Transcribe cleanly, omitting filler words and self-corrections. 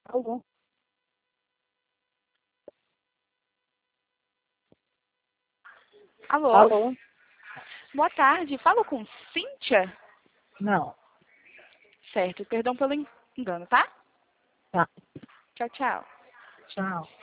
Alô? Alô? Alô? Boa tarde. Falo com Cíntia? Não. Certo. Perdão pelo engano, tá? Tá. Tchau, tchau. Tchau.